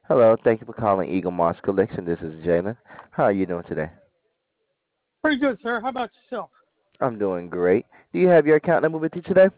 Hello, thank you for calling Eagle Moss Collection. This is Jalen. How are you doing today? Pretty good, sir. How about yourself? I'm doing great. Do you have your account number with you today?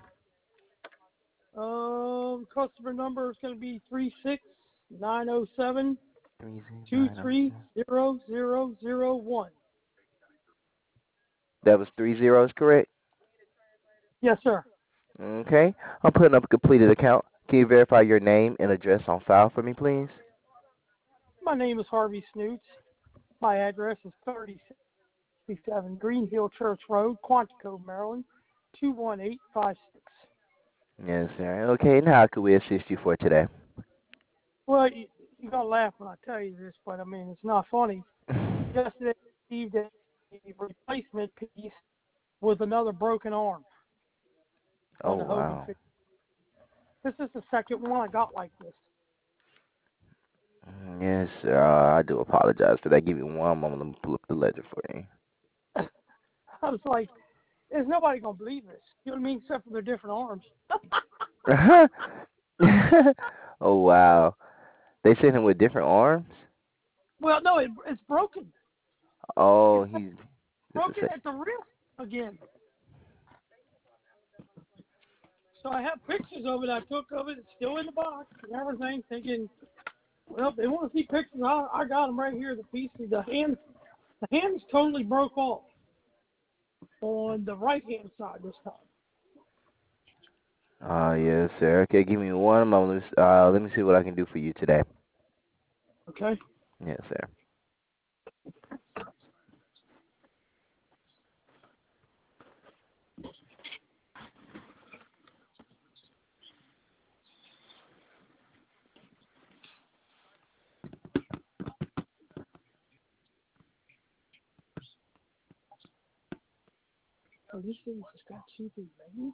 Customer number is going to be 36907 30907. 230001. That was three zeros, correct? Yes, sir. Okay. I'm putting up a completed account. Can you verify your name and address on file for me, please? My name is Harvey Snoots. My address is 3067 Green Hill Church Road, Quantico, Maryland, 21856. Yes, sir. Okay, and how can we assist you for today? Well, you're going to laugh when I tell you this, but I mean, it's not funny. Yesterday, I received a replacement piece with another broken arm Oh, on the Hogan wow. fix. This is the second one I got like this. Yes, sir. I do apologize for that. Give me one moment. Let me pull up the ledger for you. I was like, there's nobody gonna believe this. You know what I mean? Except for their different arms. Oh, wow. They sent him with different arms? Well, no, it's broken. Oh, It's he's just a broken sec. at the wrist again. So I have pictures of it. I took of it. It's still in the box and everything. Thinking, well, if they want to see pictures, I got them right here. The piece, the hands totally broke off on the right hand side this time. Yes, sir. Okay, give me one moment. Let me see what I can do for you today. Okay. Yes, sir. So this thing just got cheaply made.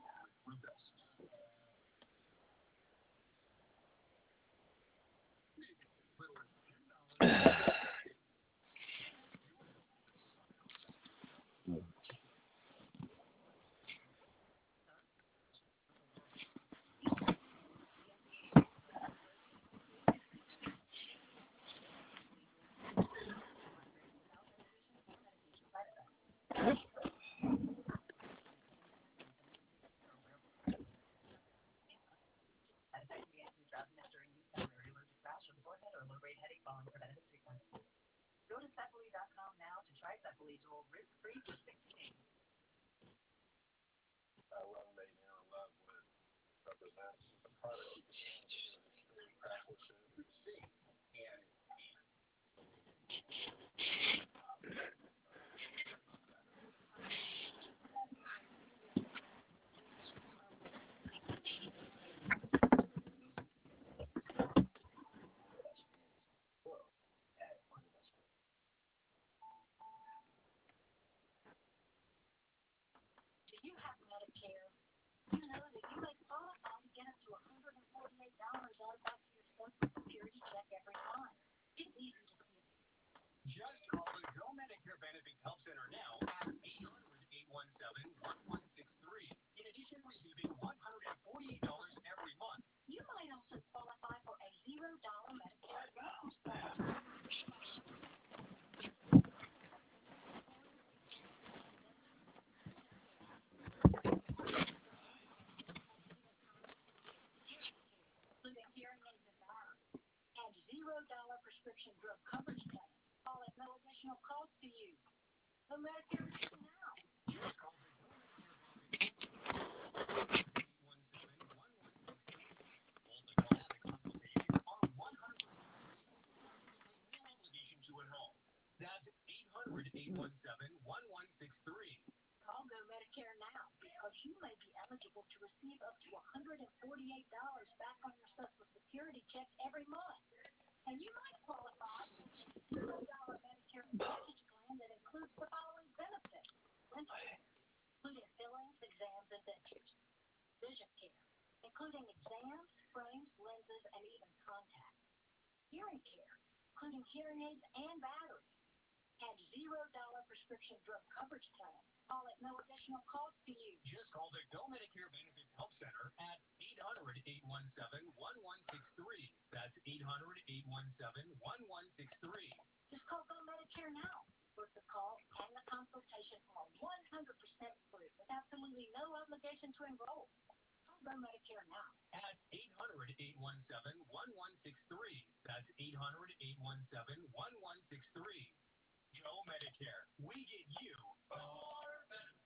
prescription drug coverage plan, all at no additional cost to you. Just call the Go Medicare Benefits Help Center at 800-817-1163. That's 800-817-1163. Just call Go Medicare now. Book the call and the consultation are 100% free with absolutely no obligation to enroll. Call Go Medicare now at 800-817-1163. That's 800-817-1163. Go Medicare. We get you far better.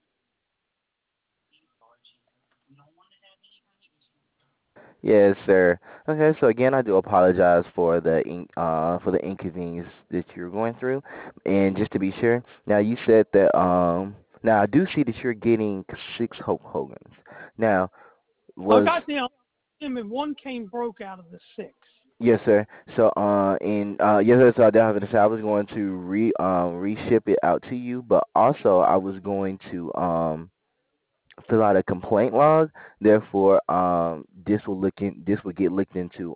Lord Jesus, we don't want to have any kind of issue. Yes, sir. Okay, so again, I do apologize for the inconvenience that you're going through. And just to be sure, now you said that now I do see that you're getting 6 Hulk Hogans. Now I was got the him and one came broke out of the 6. yes, sir. So yes, sir. So I don't have to say I was going to reship it out to you, but also I was going to fill out a complaint log. Therefore, this will get looked into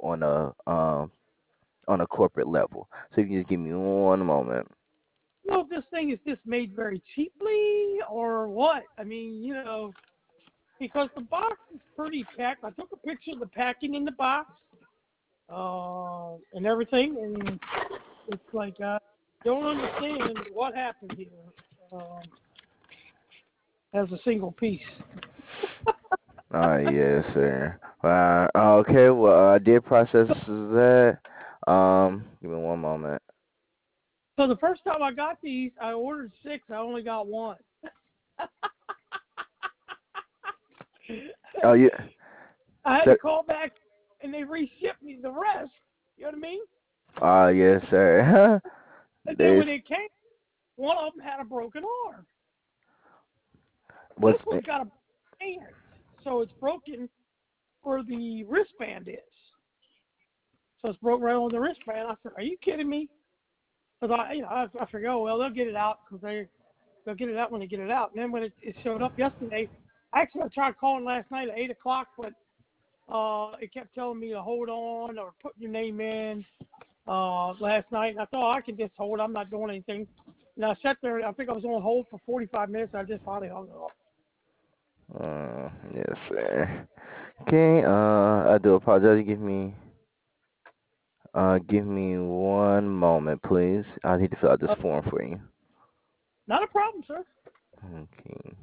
on a corporate level. So if you just give me one moment. Well, if this thing is just made very cheaply or what? I mean, because the box is pretty packed. I took a picture of the packing in the box and everything, and it's like I don't understand what happened here as a single piece. Yes, sir. Okay. Well, I did process that. Give me one moment. So the first time I got these, I ordered 6. I only got 1. Oh, yeah. I had So, to call back, and they reshipped me the rest. You know what I mean? yes, sir. And then This when it came, one of them had a broken arm. was This one's got a hand, so it's broken where the wristband is. So it's broken right on the wristband. I said, "Are you kidding me?" Because I figured, oh well, they'll get it out because they'll get it out when they get it out. And then when it showed up yesterday, actually I tried calling last night at 8 o'clock, but it kept telling me to hold on or put your name in last night. And I thought I could just hold. I'm not doing anything. And I sat there. I think I was on hold for 45 minutes. I just finally hung up. yes, sir. Okay. I do apologize. Give me one moment, please. I need to fill out this form for you. Not a problem, sir. Okay.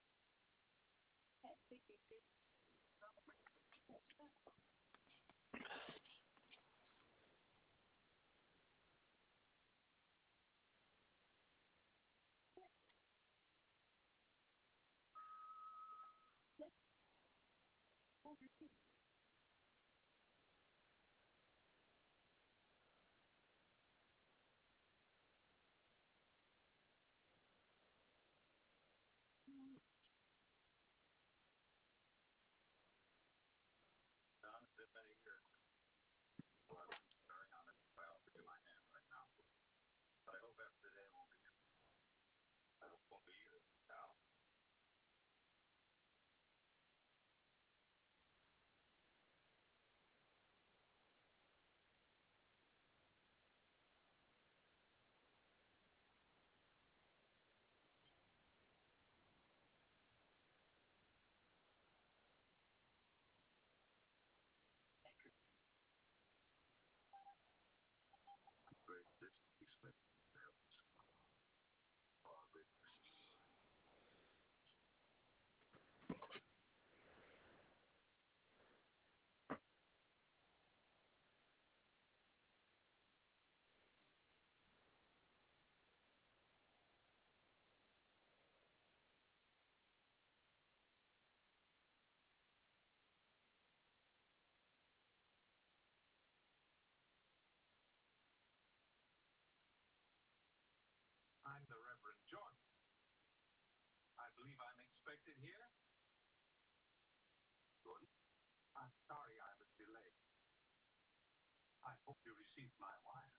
I'm the Reverend John. I believe I'm expected here. Good. I'm sorry I was delayed. I hope you received my wire.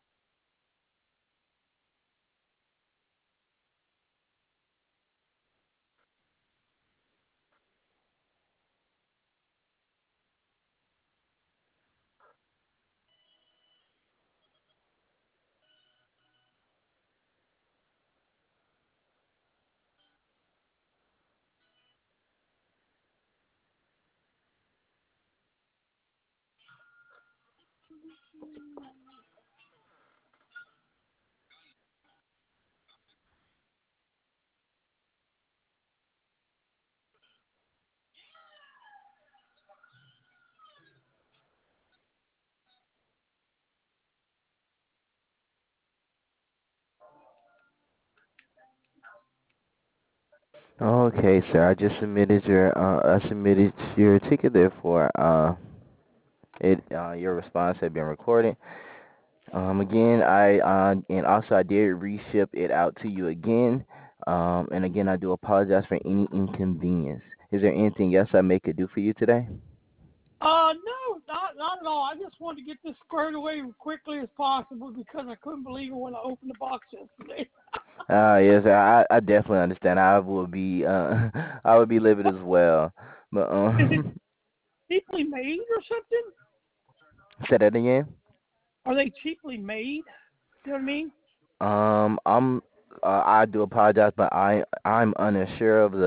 Okay, sir. I submitted your ticket. Therefore, it your response had been recorded. Again, and also I did reship it out to you again. And again, I do apologize for any inconvenience. Is there anything else I may could do for you today? No, not at all. I just wanted to get this squared away as quickly as possible because I couldn't believe it when I opened the box yesterday. Yes, sir. I definitely understand. I will be I would be livid as well. But Is it cheaply made or something? say that again. Are they cheaply made? You know what I mean? I'm I do apologize, but I'm unsure of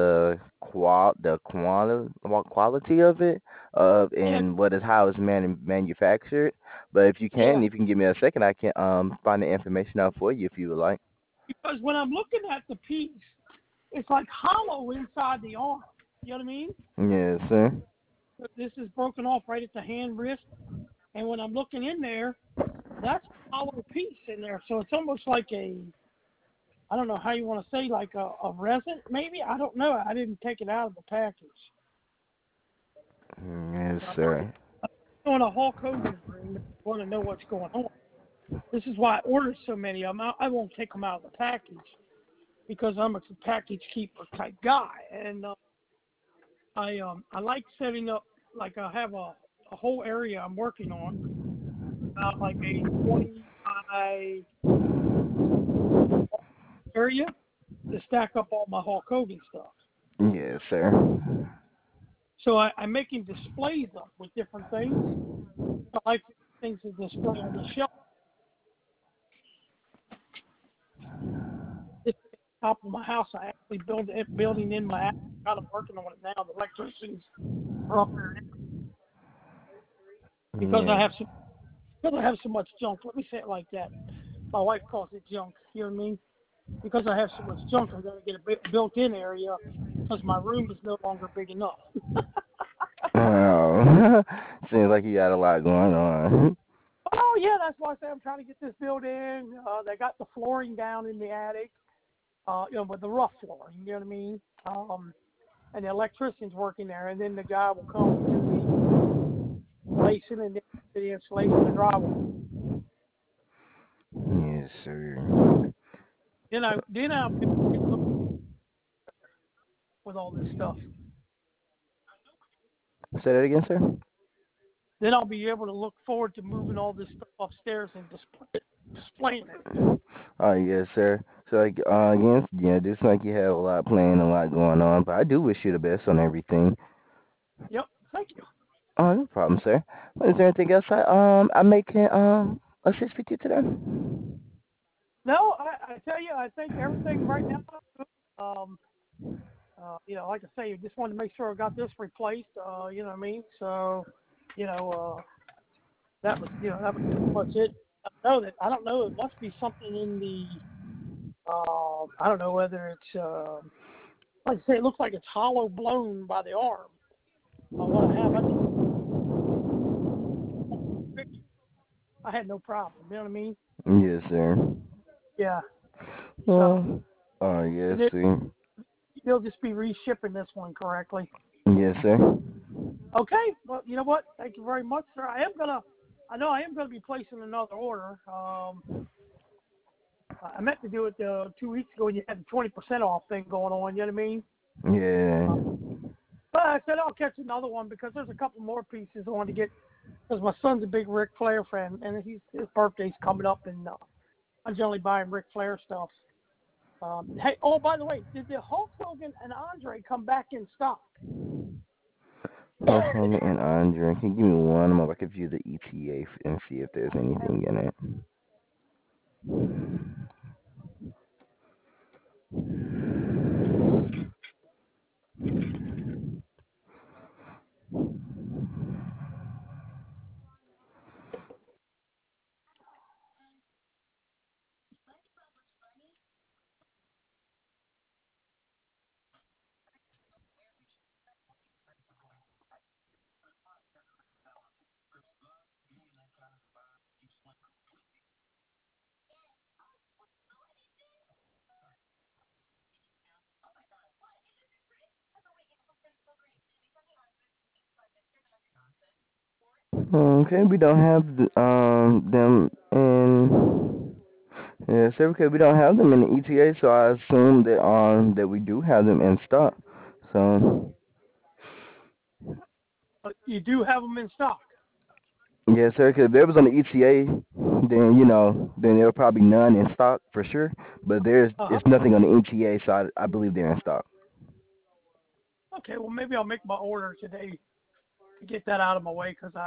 the quality of it Yeah, and what is how it's manufactured. But yeah. if you can give me a second, I can find the information out for you if you would like. Because when I'm looking at the piece, it's like hollow inside the arm. You know what I mean? Yes, sir. But this is broken off right at the hand wrist, and when I'm looking in there, that's a hollow piece in there. So it's almost like I don't know how you want to say, like a resin, maybe? I don't know. I didn't take it out of the package. Yes, I'm sir. doing a Hulk Hogan dream. I want to know what's going on. This is why I ordered so many of them. I won't take them out of the package because I'm a package keeper type guy, and I like setting up, like I have a whole area I'm working on, about like a 20 by area to stack up all my Hulk Hogan stuff. Yes, sir. So I'm making displays up with different things. I like things to display on the shelf. This is the top of my house. I actually built it, building in my attic. I'm working on it now. The electricians are up there because Yeah. I have so much junk. Let me say it like that. My wife calls it junk. You know what I mean? Because I have so much junk, I got to get a built-in area because my room is no longer big enough. Oh, seems like you got a lot going on. Oh yeah, that's why I say I'm trying to get this built in. They got the flooring down in the attic, with the rough flooring. You know what I mean? And the electrician's working there, and then the guy will come and do the insulation and then the insulation and drywall. Yes, sir. Then I'll be with all this stuff. Say that again, sir. Then I'll be able to look forward to moving all this stuff upstairs and displaying it. Oh, yes, sir. So, like, again, yeah, just like you have a lot planned, a lot going on, but I do wish you the best on everything. Yep, thank you. Oh, no problem, sir. Is there anything else I may can assist with you today? No, I tell you, I think everything right now is good. Like I say, just wanted to make sure I got this replaced. You know what I mean? So, you know, that was pretty much it. I don't know. It must be something in the. I don't know whether it's. Like I say, it looks like it's hollow blown by the arm. What I have, I had no problem. You know what I mean? Yes, sir. Yeah. So, Well, yes, and it, sir. they'll just be reshipping this one correctly. Yes, sir. Okay. Well, you know what? Thank you very much, sir. I know I am gonna be placing another order. I meant to do it 2 weeks ago when you had the 20% off thing going on. You know what I mean? Yeah. But I said I'll catch another one because there's a couple more pieces I want to get. Because my son's a big Ric Flair fan, and his birthday's coming up, and I generally buy him Ric Flair stuff. Hey, oh, by the way, did the Hulk Hogan and Andre come back in stock? Hulk Hogan and Andre. Can you give me one moment? I can view the ETA and see if there's anything in it. Okay, we don't have them in. Yeah, sir, because we don't have them in the ETA, so I assume that we do have them in stock. So You do have them in stock. yes, sir, because if there was on the ETA, then then there were probably none in stock for sure. But Uh-huh. it's nothing on the ETA, so I believe they're in stock. Okay, well maybe I'll make my order today to get that out of my way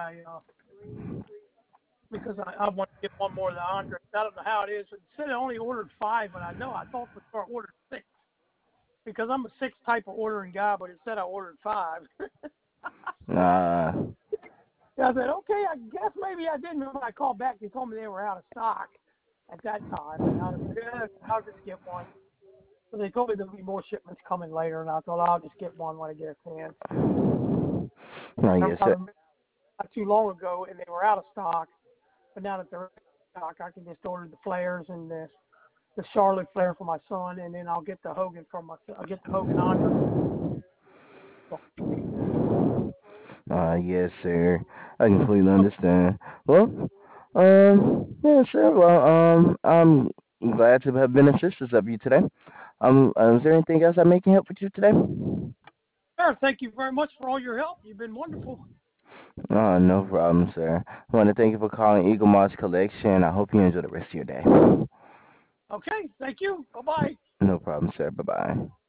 because I want to get one more of the Andre. I don't know how it is. It said I only ordered 5, but I thought before I ordered 6 because I'm a 6 type of ordering guy, but it said I ordered 5. Uh, Yeah, I said, okay, I guess maybe I didn't. When I called back, they told me they were out of stock at that time. And I was like, yeah, I'll just get one. So they told me there'll be more shipments coming later, and I thought I'll just get one when I get a chance. yes, I sir. remember not too long ago, and they were out of stock. But now that they're in stock, I can just order the flares and the Charlotte flare for my son, and then I'll get the Hogan from my. I'll get the Hogan Andre. So, Yes, sir. I completely understand. Well, yeah, sir. Well, I'm glad to have been assistance of you today. Is there anything else I may can help with you today? sir, thank you very much for all your help. You've been wonderful. No problem, sir. I want to thank you for calling Eagle Moss Collection. I hope you enjoy the rest of your day. Okay, thank you. Bye bye. No problem, sir. Bye bye.